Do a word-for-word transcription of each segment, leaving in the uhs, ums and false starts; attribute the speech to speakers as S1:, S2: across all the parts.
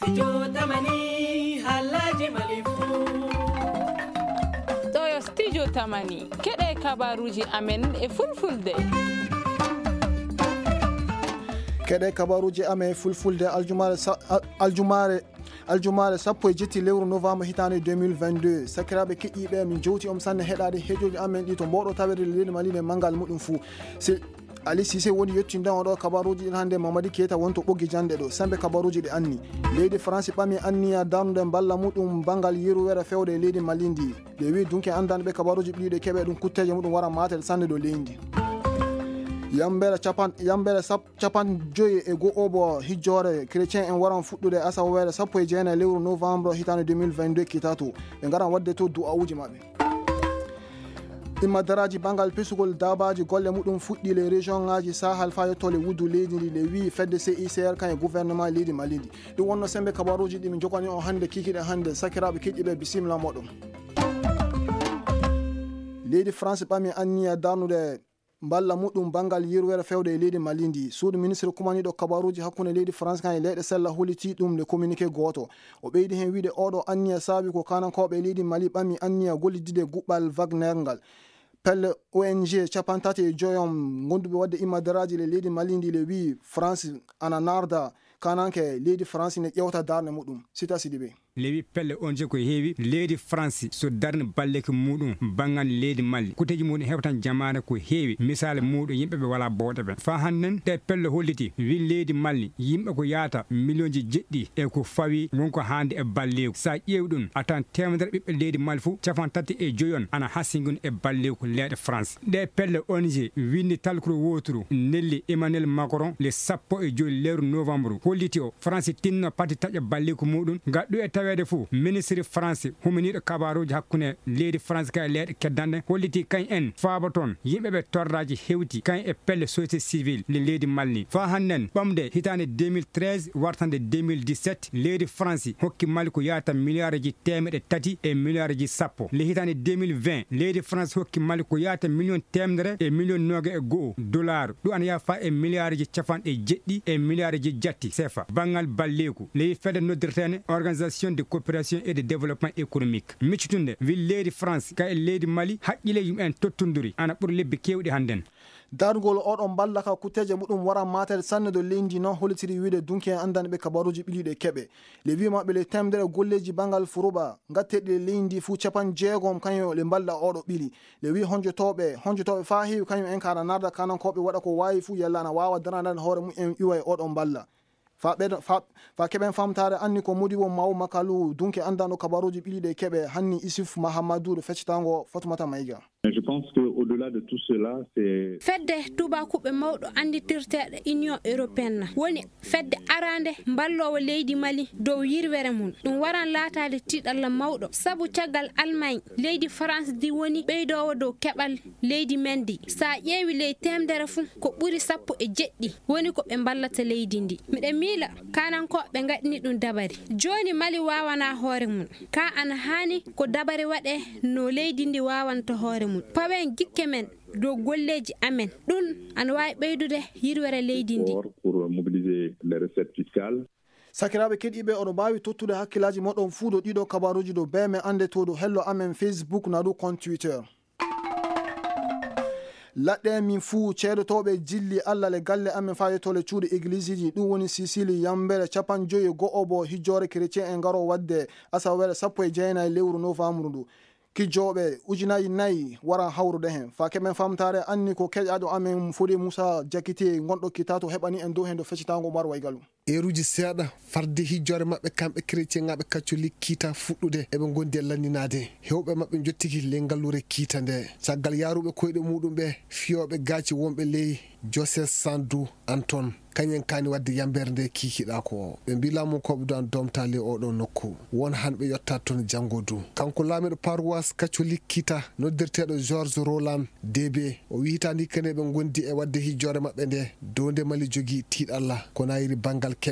S1: Studio Tamani Halaji Malifu
S2: Toyo Studio Tamani Kede kabaruji amen e fulfulde
S3: Kede kabaruji amen e fulfulde aljumare aljumare aljumare sappo e jetti lewru novembre hitande deux mille vingt-deux sakirabe kiɗiɓe min jowti om sanne heɗade hejoji amen ɗi to mboɗo tawede leydi Mali ne mangal muɗum fuu Ali Cissé woni yettinda oɗo kabaruji ɗin hande Mamadi Keita wonto ɓoggi jande ɗo sembe kabaruji ɗi anni leydi France ɓami anniya danude balla muɗum bangal yeruwere fewde e leydi Mali ndi ɓe wi dunke andande ɓe kabaruji ɓiɗi keɓe ɗum kutteje muɗum wara matel sande ɗo leydi yambere capan yambere sap capan joyi e go obo hijjore chrétien en waran fuɗɗude asawere sappo e jeenayi lewru novembre hitande deux mille vingt-deux kitato ɓe garan wadde to du'awuji maɓɓe imma daraji bangal pesugol dabaji golle muɗum fuɗɗi le région ngaji sahal fa yettole wuddu leydi ndi le wi fedde C I C R kan e gouvernement leydi Mali ndi ɗum wonno sembe kabaruji ɗi min jokani on hande kikiɗe hande sakiraɓe keƴƴiɓe bisimilla moɗon leydi France ɓami anniya darnude balla muɗum bangal yirwere fewde e leydi Mali ndi suudu ministre kumaniɗo kabaruji hakkunde leydi France kan e leyɗe sella holiti ɗum le communiqué goto o ɓeydi hen wiide oɗo anniya saabi ko kanankoɓe leydi Mali ɓami anniya gollidide guɓɓal Wagner ngal pelle O N G capantati e joyom gonduɓe wadde immadaraji le leydi Mali ndi le wi France ana narda kananke leydi France ne ƴewta darde muɗum sita sidi ɓe
S4: lewi pelle on je ko heewi leydi France so darne balleke muɗum bangan leydi Mali kuteji muɗum heɓatan jamane ko heewi misal muɗum yimɓe ɓe wala bowɗe ɓe fa hannen te pelle holliti wi leydi Mali yimɓe ko yaata million ji jeɗɗi e ko fawi wonko hande e balleku sa ƴeewi ɗum atan temedere ɓiɓɓe leydi Mali fo cafan tati e joyon ana hassigun e balleku leyɗe France ɗe pelle O N G windi talkoro woturu nelli Emmanuel Macron le sappo e joyi lewru novembre holliti o France tinno pati taƴa balleku muɗum gaɗɗo e tawede fo ministre France huminiɗo kabaruji hakkunde leydi France ka e leyɗe keddanɗe holliti kañ en faaba toon yimɓeɓe torraji hewti kañ e pelle société civile le leydi Mali fa hannen ɓamde hitande deux mille treize wartande deux mille dix-sept leydi France hokki Mali ko yata milliard ji temeɗe tati e milliard ji sappo le hitande deux mille vingt leydi France hokki Mali ko yata million temedere e million noga e goho dollar ɗum ana yafa e milliard ji capanɗe jeɗɗi e milliard ji jatti C F A bangal balleku leyi fedde noddirtene organisation de coopération et de développement économique miccitunde wi leydi France ka e leydi Mali haqqile yimɓe en tottondiri ana ɓuuri lebbi kewɗi hannden
S3: dargol oɗon balla ka kutteje muɗum wara matel sanne do leydi noon holitiri wiide dunki en andani ɓe kabaruji ɓiliɗe keɓe le wimaɓe le temdere golleji bangal furuɓa gatteɗi le leydi fuu capan jeegom kañum le balla oɗo ɓili le wi honjotoɓe honjotoɓe fa heewi kañum en kana narda kanankoɓe waɗa ko wawi fuu yalla ana wawa daradan hoore mum en iwa e oɗon balla fa ɓeɗo fa fa keɓen famtare anni ko modi wo maw makalu dunke andano kabaruji ɓiliɗe keɓe hanni Isuf Mahamadou ɗo feccitango Fatoumata Maïga.
S5: Je pense que au-delà de tout cela, c'est
S6: fedde tubakuɓe mawɗo anditirteɗo Union européenne woni fedde arande ballowo leydi Mali dow yirwere mum ɗum waran laatade tiɗalla mawɗo sabu caggal Allemagne leydi France di woni ɓeydowo dow keɓal leydi men di sa ƴeewi ley temdere fuu ko ɓuri sappo e jeɗɗi woni ko ɓe ballata leydi ndi miɗen miila kanankoɓe gaɗini ɗum dabari joni Mali wawana hoore mum ka ana hani ko dabari waɗe no leydi ndi wawanta hoore mum pawen gikke men dow golleji amen ɗum ana wawi ɓeydude yirwere leydi ndi
S5: pour mobiliser les recettes fiscales.
S3: sakiraɓe keɗiɓe oɗo mbawi tottude hakkillaji moɗon fuu ɗo ɗiɗo kabaruji ɗo be men ande to ɗo hello amen Facebook na ɗo compte Twitter laɗɗe min fuu ceeɗotoɓe jilli Allah le galle amen fayetole cuuɗe église ji ɗum woni Sicile yambere capan joyi go'o bo hijjore chrétien en garo wadde asawere sappo e jeenayi lewru novembre ndu kijoɓe ujunaji nayyi waran hawrude hen fa keɓen famtare anni ko keƴaɗo amen Fodé Moussa Diakité gonɗo kitato heɓani en dow hen do feccitango Umar Waygalu
S7: eruji seeɗa farde hijjore maɓɓe kamɓe chrétien ŋaɓe catholique kiita fuɗɗude eɓe gondi e lanninade hewɓe maɓɓe jottiki le ngallure kiita nde caggal yaruɓe koyɗe muɗum ɓe fiyoɓe gaaci wonɓe ley Joseph Sandou Anton kañen kani wadde yambere nde kikiɗa ko ɓe mbi laamu koɓe do an domtali oɗo nokku won hanɓe yotta toon janggo du kanko laamiɗo paroisse catholique kita noddirteɗo Georges Roland Débé o wihitandi kene ɓe gondi e wadde hijjore maɓɓe nde dow nde Mali jogui tiiɗalla ko nayiri bangal keɓe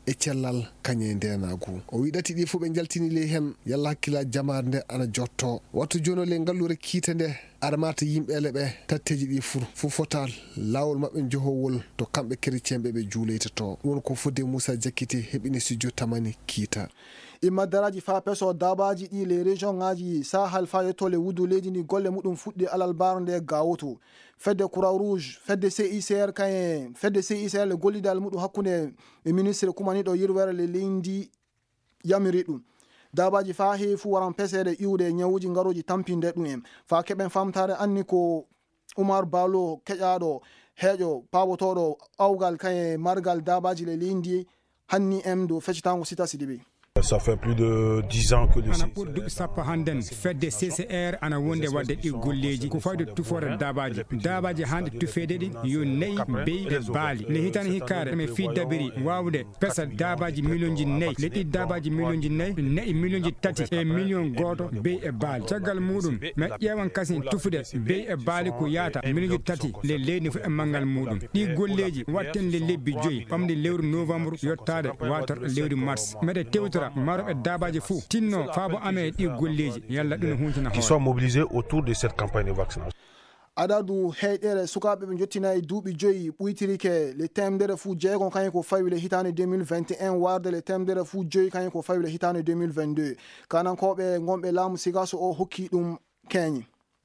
S7: e cellal kañe ndenagu o wiɗati ɗi fu ɓe jaltini le hen yalla hakkila jamar nde ana jotto wattu jono le ngallure kiite nde aɗa mata yimɓele ɓe tatteji ɗi fur fu fota lawol mabɓe johowol to kamɓe chrétien ɓe ɓe juuleytoto ɗum ko Fodé Moussa Diakité heɓini studio tamani kiita
S3: imma daraji fa peso dabaji ɗi les région ngaji sahal fa yettole wudu leydi ndi golle muɗum fuɗɗi alal baro nde gawoto fedde croix rouge fedde C I C R kayen fedde C I C R le gollidal muɗum hakkude e ministre kumaniɗo yirwere le leydi yamiri ɗum dabaji fa heewi fu waran pesede iwde ñawuji ngaroji tampinde ɗum en fa keɓen famtare anni ko Oumar Balo keƴaɗo heeƴo pawotoɗo awgal kayen margal dabaji le leydi hanni em do feccitango Sita Sidibé.
S8: Ça fait plus de dix ans que le
S4: ana ɓurduɓe sappo hannden fedde C C R ana wonde wadde ɗi golleji ko fayde tufore dabaji dabaji hande tufede ɗi yo nayyi beyɗe baali le hitande hikkare me fi dabiri wawde pesa dabaji million ji nayyi le ɗi dabaji million ji nayyi nayyi million ji tati e million goto bey e baali caggal muɗum me ƴewan kasin tufude bey e baali ko yaata million ji tati le leydi fo e manggal muɗum ɗi golleji watten le lebbi joyyi ɓamde lewru novembre yottade wator lewru mars meɗe tewtora maroɓe dabaji fou tinno faabo ame ɗi golleji yalla ɗum huntina
S8: qui sont mobilisés autour de cette campagne de vaccination.
S3: adadu heyɗere sukaɓe ɓe jottinayi duuɓi joyyi ɓuytirike le temdere fuu jeegon kañum ko fawi le hitande deux mille vingt et un warde le temdere fuu joyyi kañum ko fawi le hitande deux mille vingt deux kanankoɓe gonɓe laamu sigaso o hokki ɗum keñi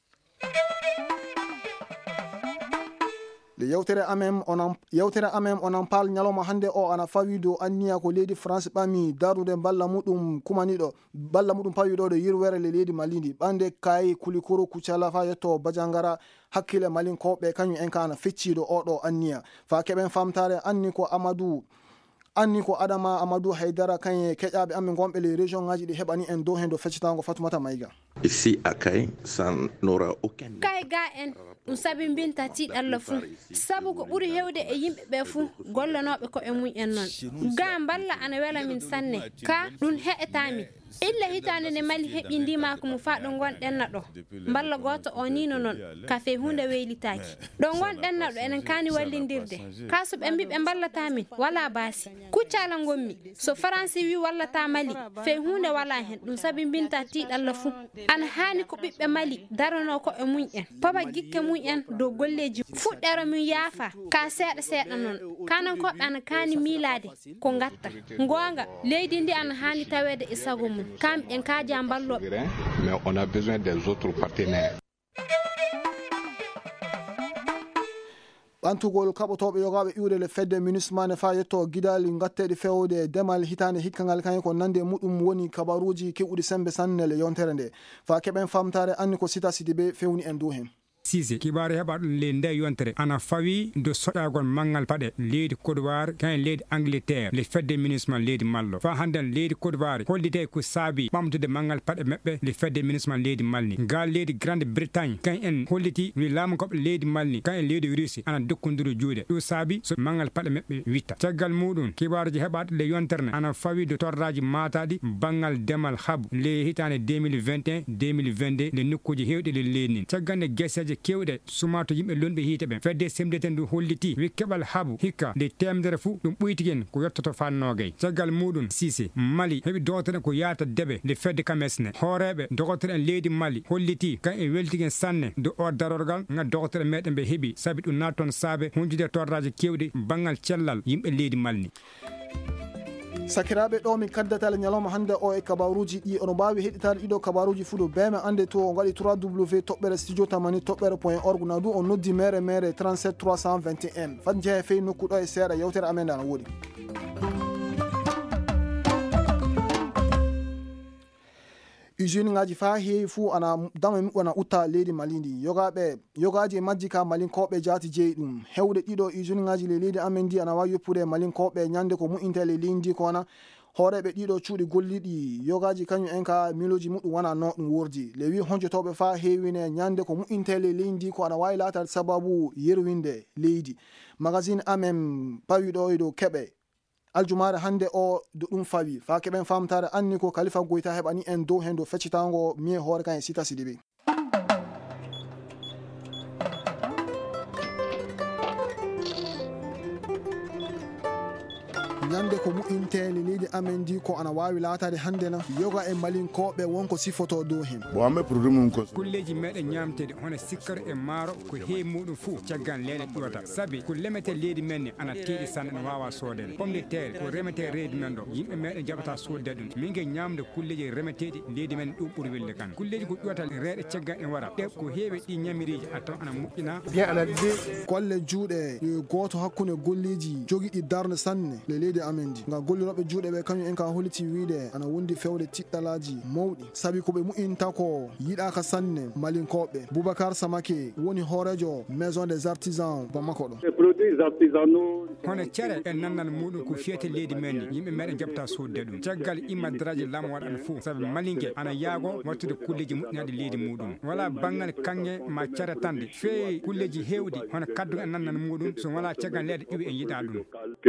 S3: le yewtere amen onan yewtere amen onan pal nyaloma hande o ana fawi do anniya ko leydi France ɓami darude balla muɗum kumaniɗo balla muɗum pawiɗo ɗo yirwere le leydi malindi ɓande kayi kulikoro kucala fa yetto bajangara hakkille malinkoɓe kañum en kana fecciɗo oɗo anniya fa keɓen famtare anni ko Amadou anni ko Adama Amadou Haydara kanye keƴaɓe amen gonɓe les région ngaji ɗi heɓani en dow hen do feccitango Fatoumata Maïga
S9: ici à Kay ça n'aura aucun
S6: kay ga en ɗum sabi mbinta tiiɗalla fuu sabu ko ɓuri hewde e yimɓe ɓe fuu gollanoɓe ko e mum en noon ga balla ana wela min sanne ka ɗum heƴetami illa hitande nde mali heɓi ndimako mo fa ɗo gonɗenna ɗo balla goto o nino noon kafe hunde weylitaki ɗo gonɗenna ɗo enen kani wallidirde ka so ɓe mbi ɓe ballatamin wala baasi kuccala gommi so France wi wallata mali fe hunde wala hen ɗum sabi mbinta tiiɗalla fuu ana hani ko ɓiɓɓe mali darano ko e mum en papa gikke mum en dow golleji fuɗɗero min yaafa ka seeɗa seeɗa noon kanankoɓe ana kani milade ko gatta gonga leydi ndi ana hani tawede e sago mum kam en kaja balloɓe
S10: mais on a besoin des autres partenaires.
S3: ɓantugol kaɓotoɓe yogaɓe iwde le fedde munismane fa yetto guidali gatteɗe fewde demal hitande hikkangal kañum ko nande muɗum woni kabaruji kewɗi sembe sanne le yontere nde fa keɓen famtare anni ko Sita Sidibé fewni en dow hen
S4: sise kibaru heɓa ɗum leydi nde yontere ana fawi do soƴagol manggal paɗe leydi Côte d'Ivoire kañ leydi Angleterre le fedde municipal leydi Mallo fa hannden leydi Côte d'Ivoire hollite ko saabi ɓamtude manggal paɗe maɓɓe le fedde municipal leydi Malni ga leydi Grande Bretagne kañ en holliti wi laamu koɓe leydi Malni kañ en leydi Russie ana dokkodiri juuɗe ɗum saabi so manggal paɗe maɓɓe witta caggal muɗum kibaruji heɓaɗo le yontere ne ana fawi do torraji mataɗi banggal demal haabu le hitande deux mille vingt et un deux mille vingt deux le nokkuji hewɗi le leydi nin caggande guesseje kewɗe sumato yimɓe lonɓe hiite ɓen fedde semdeten ndu holliti wi keɓal haabu hikka nde temdere fuu ɗum ɓuytigen ko yettoto fannogay caggal muɗum Cissé Mali heɓi dogotoɗen ko yaata deɓe nde fedde kamesne hooreɓe dogotoɗen leydi Mali holliti kan e weltigen sanne do o darorgal ga dogotoɗe meɗen ɓe heeɓi saabi ɗum natton saabe hunjude torraji kewɗi banggal cellal yimɓe leydi Malni
S3: sakiraɓe ɗo min kaddatal ñalawma hande o e kabaruji ɗi ono mbawi heɗitade ɗiɗo kabaruji fuɗo beme ande to o gaɗi trois w toɓɓere studio tamani toɓɓere point org na du o noddi mere mere trente-sept trois cent vingt et un fat jeehe fey nokkuɗo e seeɗa yewtere amen nde ana woɗi usine ngaji fa heewi fuu ana dama miɓɓo ana utta leydi Mali ndi yogaɓe yogaji e majji ka malinkoɓe jaati jeeyi ɗum hewde ɗiɗo usine ngaji le leydi amen ndi ana wawi yoppude malinkoɓe ñande ko mu'inte le leydi ndi ko wana hooreɓe ɗiɗo cuuɗi golliɗi yogaji kañum en ka miloji muɗum wona no ɗum wordi le wi honjotoɓe fa heewine ñande ko mu'inte le leydi ndi ko ana wawi latade sababu yerwinde leydi magazine amen pawiɗo e dow keɓe aljumare hande o do ɗum fawi fa keɓen famtare anni ko Khalifa Goita heɓani en dow hen do feccitango mie hoore kan e Sita Sidibé nyande ko mu'intele leydi amen di ko ana wawi latade hande na yoga e malinkoɓe wonko sifoto dow hen
S8: bon amme produit mum ko
S4: kulleji meɗen ñamtede hono sikkaro e maaro ko heewi muɗum fuu caggal leyɗe ƴuwata sabi ko lemete leydi men ni ana teeɗi sanne ne wawa soodede pomme de terre ko remete leydi men ɗo yimɓe meɗen jaɓata sodde ɗum min gue ñamde kulleji remeteɗi leydi men ɗum ɓuuri welde kan kulleji ko ƴuwata reeɗe caggal e wara ɗe ko heewi ɗi ñamiriji a taw ana moƴƴina
S3: bien analysé golle juuɗe goto hakkude golleji jogiɗi darde sanne le leydi amen di ngam golliroɓe juuɗe ɓe kañum en ka holliti wiide ana wondi fewde tiɗɗalaji mawɗi sabi koɓe mu'inta ko yiɗaka sanne malinkoɓe Boubacar Samake woni hoorejo maison des artisans Bamako ɗo
S4: hono cere e nannal muɗum ko fiyete leydi men ni yimɓe meɗen jaɓata sodde ɗum caggal immadraji lamu waɗan fuu sabi malingue ana yaago wattude kulleji moƴƴinaɗe leydi muɗum wala banggal kange ma care tande feewi kulleji hewɗi hono kaddu e nannal muɗum so wala caggal leyɗe ƴuwi en yiɗa ɗum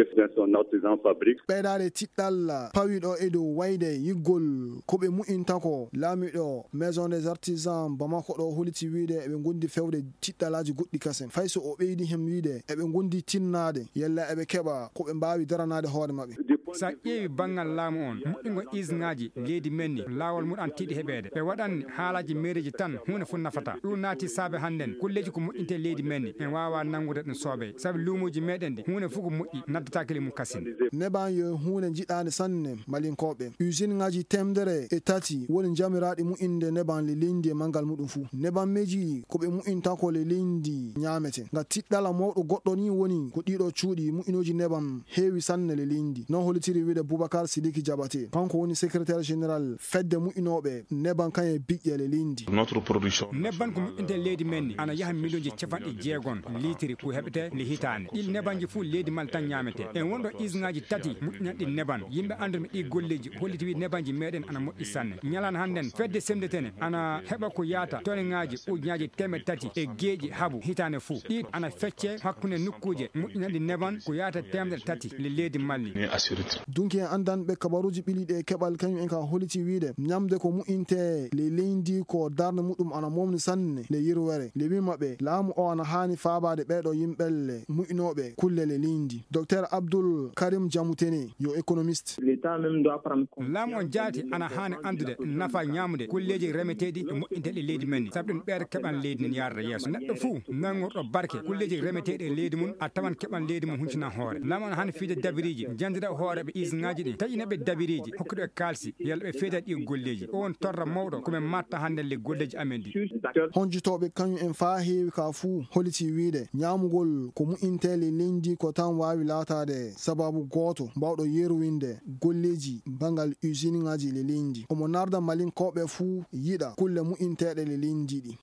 S3: ɓeydade tiɗɗal pawiɗo e dow wayde yiggol koɓe mu'inta ko laamiɗo maison des artisans Bamako ɗo holiti wiide eɓe gondi fewde tiɗɗalaji goɗɗi kasen fay so o ɓeydi hen wiide eɓe gondi tinnade yella eɓe keɓa koɓe mbawi daranade hoore mabɓe
S4: sa ƴeewi banggal laamu on moƴƴingo usinaji leydi men ni lawol muɗum an tiiɗi heɓede ɓe waɗanni haalaji mairie tan hunde fof nafata ɗum naati saabe hannden kulleji ko moƴƴinte leydi men ni en wawa nangude ɗum soobe sabi luumoji meɗen ɗi hunde fof ko moƴƴi naddatakele mum kasine
S3: neban yo hunde jiɗade sanne malinkoɓe usine ngaji temdere e tati woni jamiraɗi mu'inde neban le leydi e mangal muɗum fuu neban meji koɓe mu'inta ko le leydi ñamete nga tiɗɗala mawɗo goɗɗo ni woni ko ɗiɗo cuuɗi mu'inoji neban heewi sanne le leydi non holitiri wiide Boubacar Sidiki Diabaté kanko woni secrétaire général fedde mu'inoɓe neban kañe biƴƴe le leydi
S8: notre production
S4: nebban ko moƴƴinte leydi men ni ana yaha million ji capanɗe jeegon litiri ko heɓete le hitande ɗi nebanji fuu leydi mal tan ñamete en wonɗo usinaji tati moƴƴinanɗi neban yimɓe andumi ɗi golleji holliti wi nebanji meɗen ana moƴƴi sanne ñalana hannden fedde semdetene ana heɓa ko yaata toneŋaji ujunaji temed tati e geeƴi habu hitande fuu ɗi ana fecce hakkude nokkuje moƴƴinanɗi neban ko yaata temedere tati le leydi malli
S3: dunki en andanɓe kabaruji ɓiliɗe keɓal kañum en ka holliti wiide ñamde ko mu'inte le leydi ko darde muɗum ana momni sanne le yirwere le wi maɓɓe laamu o ana hani faabade ɓeɗo yimɓelle mu'inoɓe kulle le leydi docteur Abdoul Karim Diamoutene yo économiste
S4: laamu on jaati ana hani andude nafa ñamude kulleji remeteɗi e moƴƴinteɗe leydi men ni sabi ɗum ɓeere keɓan leydi nen yarda yeeso neɗɗo fuu nangorɗo barke kulleji remeteɗe e leydi mum a tawan keɓan leydi mum huncina hoore laamu on hani fiide dabiriji jandira hooreɓe usinaji ɗi taƴineɓe dabiriji hokkude ɓe kalsi yalla ɓe feeda ɗi golleji on torra mawɗo komin matta hande le golleji amen ɗi
S3: honjutoɓe kañum en fa heewi ka fuu holiti wiide ñamugol ko mu'intele leydi ko tan wawi latade sababu goto mbawɗo yerwinde golleji bangal usine ngaji le leydi omo narda malinkoɓe fuu yiɗa kulle mu'inteɗe le leydi ɗi